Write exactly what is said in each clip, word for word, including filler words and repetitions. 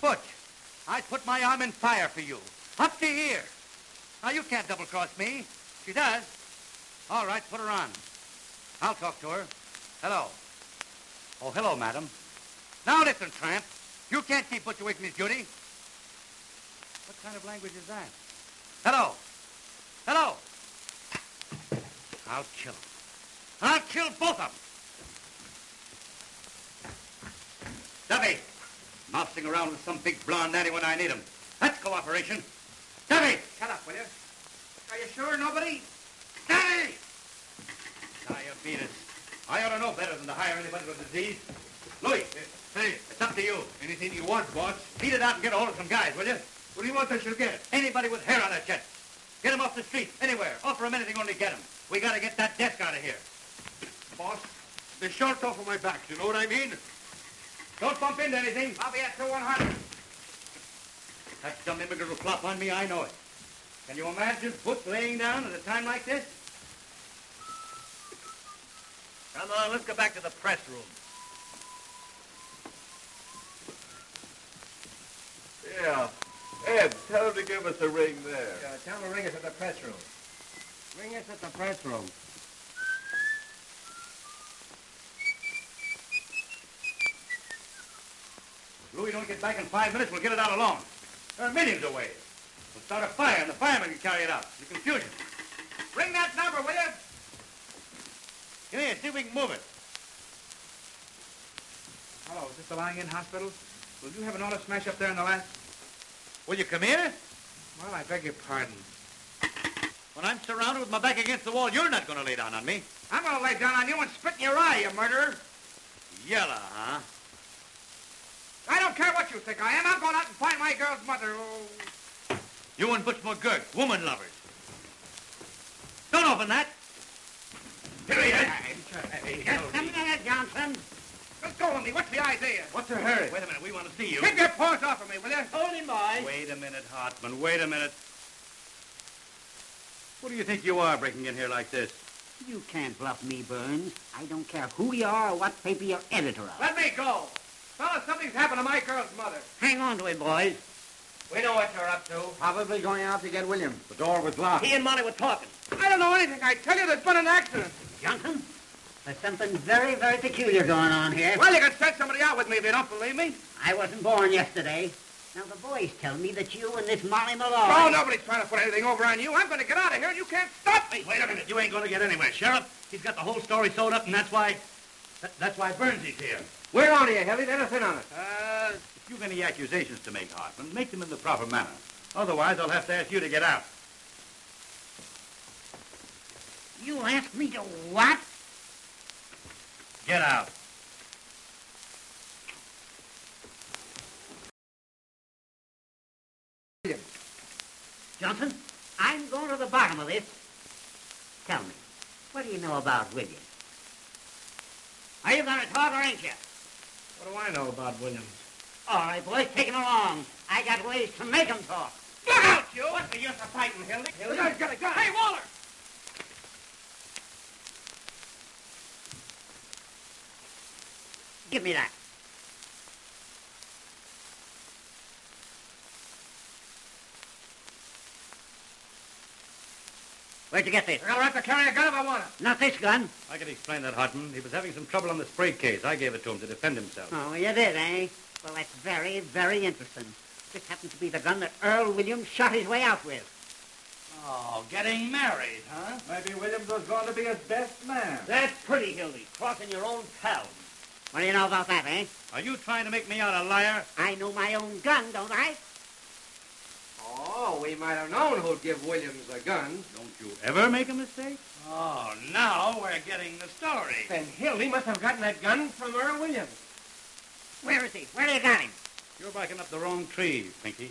Butch, I'd put my arm in fire for you. Up to here. Now, you can't double-cross me. She does. All right, put her on. I'll talk to her. Hello. Oh, hello, madam. Now, listen, tramp. You can't keep Butch away from his duty. What kind of language is that? Hello. Hello. I'll kill him. I'll kill both of them. Duffy, mousing around with some big blonde daddy when I need him. That's cooperation. Duffy! Shut up, will you? Are you sure nobody? Duffy! Diabetes. I ought to know better than to hire anybody with disease. Louis, hey, it's up to you. Anything you want, boss. Beat it out and get a hold of some guys, will you? What do you want I should get? Anybody with hair on their chest. Get them off the street, anywhere. Offer them anything, only get them. We got to get that desk out of here. Boss, the shirt off of my back, you know what I mean? Don't bump into anything. I'll be at two one hundred. That dumb immigrant will flop on me, I know it. Can you imagine Butch laying down at a time like this? Come on, let's go back to the press room. Yeah. Ed, tell him to give us a ring there. Yeah, tell him to ring us at the press room. Ring us at the press room. If Louis don't get back in five minutes, we'll get it out alone. There are millions away. We'll start a fire, and the firemen can carry it out. The confusion. Ring that number, will you? Come here, see if we can move it. Hello, is this the lying-in hospital? Will you have an auto smash up there in the last? Will you come here? Well, I beg your pardon. When I'm surrounded with my back against the wall, you're not going to lay down on me. I'm going to lay down on you and spit in your eye, you murderer. Yella, huh? I don't care what you think I am. I'm going out and find my girl's mother. Oh. You and Butch McGurk, woman lovers. Don't open that. Here he is. Just a minute, Johnson. Let's go with me. What's the idea? What's the hurry? Wait a minute. We want to see you. Keep your paws off of me, will you? Hold him, boy. Wait a minute, Hartman. Wait a minute. What do you think you are breaking in here like this? You can't bluff me, Burns. I don't care who you are or what paper you're editor of. Let me go. Fellas, something's happened to my girl's mother. Hang on to it, boys. We know what you're up to. Probably going out to get William. The door was locked. He and Molly were talking. I don't know anything. I tell you, there's been an accident. Johnson, there's something very, very peculiar going on here. Well, you can send somebody out with me if you don't believe me. I wasn't born yesterday. Now, the boys tell me that you and this Molly Malloy... Oh, nobody's trying to put anything over on you. I'm going to get out of here, and you can't stop me. Wait a minute. You ain't going to get anywhere, Sheriff. He's got the whole story sewed up, and that's why... That, that's why Burnsy's here. We're on to you, Hilly. Let us in on it. Uh, if you've any accusations to make, Hartman, make them in the proper manner. Otherwise, I'll have to ask you to get out. You asked me to what? Get out. Johnson, I'm going to the bottom of this. Tell me, what do you know about William? Are you going to talk or ain't you? What do I know about Williams? All right, boys, take him along. I got ways to make him talk. Look out, you! What's the use of fighting, Hildy? Hildy? The guy's got a gun. Hey, Waller! Give me that. Where'd you get this? I got a right to carry a gun if I want it. Not this gun. I can explain that, Hartman. He was having some trouble on the spray case. I gave it to him to defend himself. Oh, you did, eh? Well, that's very, very interesting. This happens to be the gun that Earl Williams shot his way out with. Oh, getting married, huh? Maybe Williams was going to be his best man. That's pretty, Hildy. Crossing your own pal. What do you know about that, eh? Are you trying to make me out a liar? I know my own gun, don't I? Oh, we might have known who'd give Williams a gun. Don't you ever make a mistake? Oh, now we're getting the story. Then Hildy must have gotten that gun from Earl Williams. Where is he? Where do you got him? You're barking up the wrong tree, Pinky.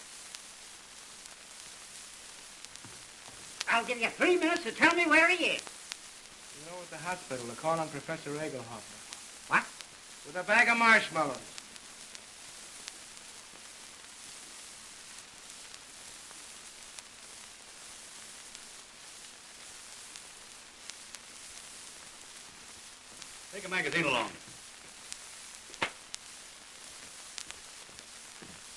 I'll give you three minutes to tell me where he is. You know, at the hospital, they're calling on Professor Egelhofer. What? With a bag of marshmallows. Take a magazine along.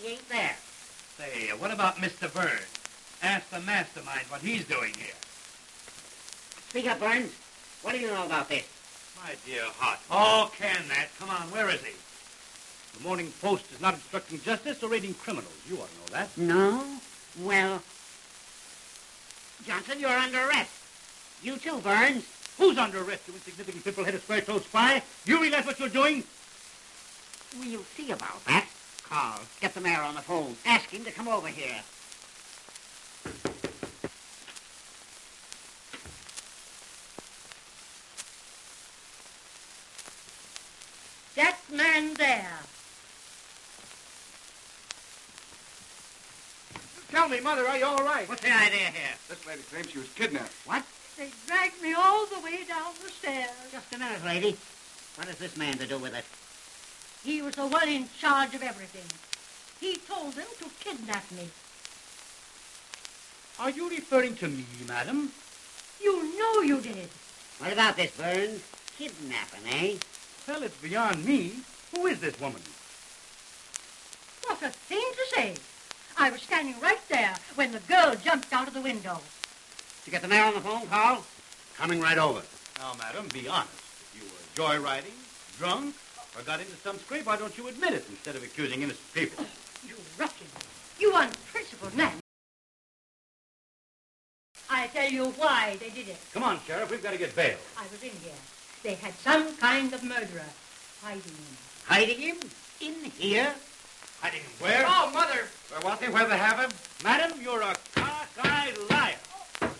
ain't there. Say, uh, what about Mister Burns? Ask the mastermind what he's doing here. Speak up, Burns. What do you know about this? My dear Hart. Oh, can that? Come on, where is he? The Morning Post is not obstructing justice or raiding criminals. You ought to know that. No? Well, Johnson, you're under arrest. You too, Burns. Who's under arrest, you insignificant pimple-headed square-toed spy? You realize what you're doing? We'll see about that. Carl, get the mayor on the phone. Ask him to come over here. That man there. Tell me, Mother, are you all right? What's the idea here? This lady claims she was kidnapped. What? They dragged me all the way down the stairs. Just a minute, lady. What has this man to do with it? He was the one in charge of everything. He told them to kidnap me. Are you referring to me, madam? You know you did. What about this, Burns? Kidnapping, eh? Well, it's beyond me. Who is this woman? What a thing to say. I was standing right there when the girl jumped out of the window. Did you get the mayor on the phone, Carl? Coming right over. Now, madam, be honest. If you were joyriding, drunk, or got into some scrape, why don't you admit it instead of accusing innocent people? You ruffian. You unprincipled man. I tell you why they did it. Come on, Sheriff, we've got to get bail. I was in here. They had some kind of murderer hiding him. Hiding him? In here? Hiding him where? Oh, Mother! Where was he? Where they have him? Madam, you're a cockeyed liar.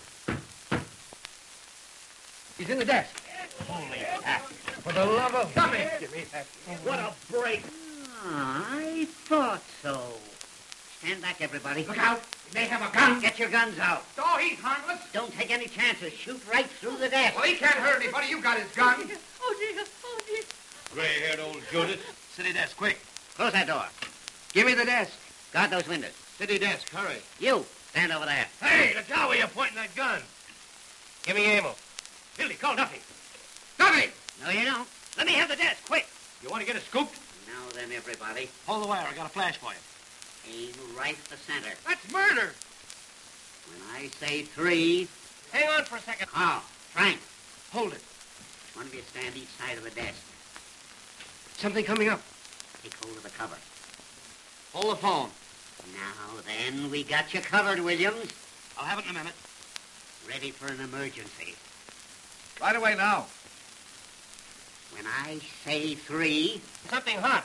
He's in the desk. Holy heck. For the love of... Come here. Give me that. What a break. Ah, I thought so. Stand back, everybody. Look out. He may have a gun. Get your guns out. Oh, he's harmless. Don't take any chances. Shoot right through the desk. Well, he can't hurt anybody. You got his gun. Oh, dear. Oh, dear. Gray-haired old Judas. City desk, quick. Close that door. Give me the desk. Guard those windows. City desk, hurry. You, stand over there. Hey, look out where you're pointing that gun. Give me ammo. Billy, call Duffy. Duffy! No, you don't. Let me have the desk, quick. You want to get it scooped? Now then, everybody. Hold the wire. I got a flash for you. Aim right at the center. That's murder. When I say three... Hang on for a second. Carl, Frank, Hold it. one of you stand each side of the desk. Something coming up. Take hold of the cover. Hold the phone. Now then, we got you covered, Williams. I'll have it in a minute. Ready for an emergency. Right away now. When I say three... Something hot.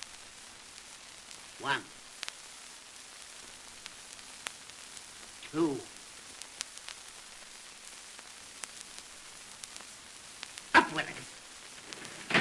One. Two. Up with it.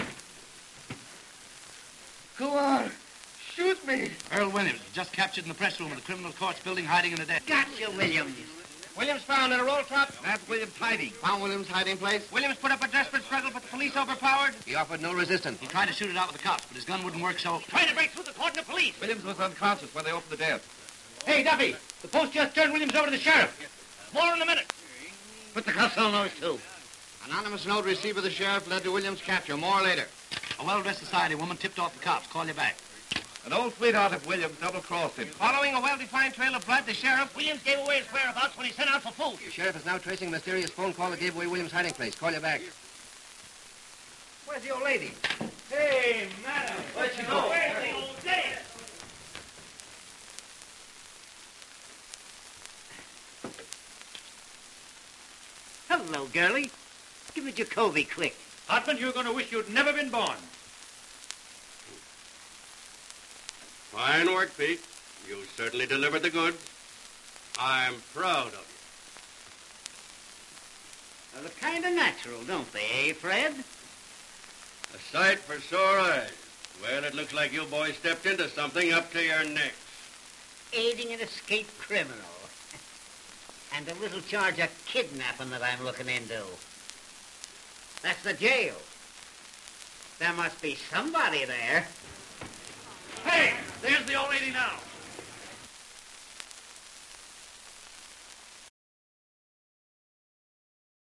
Go on. Shoot me. Earl Williams, just captured in the press room of the criminal courts building, hiding in a desk. Gotcha, Williams. Williams found in a roll top. That's Williams hiding. Found Williams' hiding place? Williams put up a desperate struggle, but the police overpowered. He offered no resistance. He tried to shoot it out with the cops, but his gun wouldn't work, so... Trying to break through the cordon of police. Williams was unconscious when they opened the desk. Hey, Duffy, the post just turned Williams over to the sheriff. More in a minute. Put the cuffs on those two. Anonymous note received by the sheriff led to Williams' capture. More later. A well-dressed society woman tipped off the cops. Call you back. An old sweetheart of Williams double-crossed him. Following a well-defined trail of blood, the sheriff, Williams gave away his whereabouts when he sent out for food. The sheriff is now tracing a mysterious phone call that gave away Williams' hiding place. Call you back. Where's the old lady? Hey, madam. Where'd she go? Where's the old lady? Hello, girlie. Give me Jacoby quick. Hartman, you're going to wish you'd never been born. Fine work, Pete. You certainly delivered the goods. I'm proud of you. They look kind of natural, don't they, eh, Fred? A sight for sore eyes. Well, it looks like you boys stepped into something up to your necks. Aiding an escaped criminal. And a little charge of kidnapping that I'm looking into. That's the jail. There must be somebody there. Hey, there's the old lady now.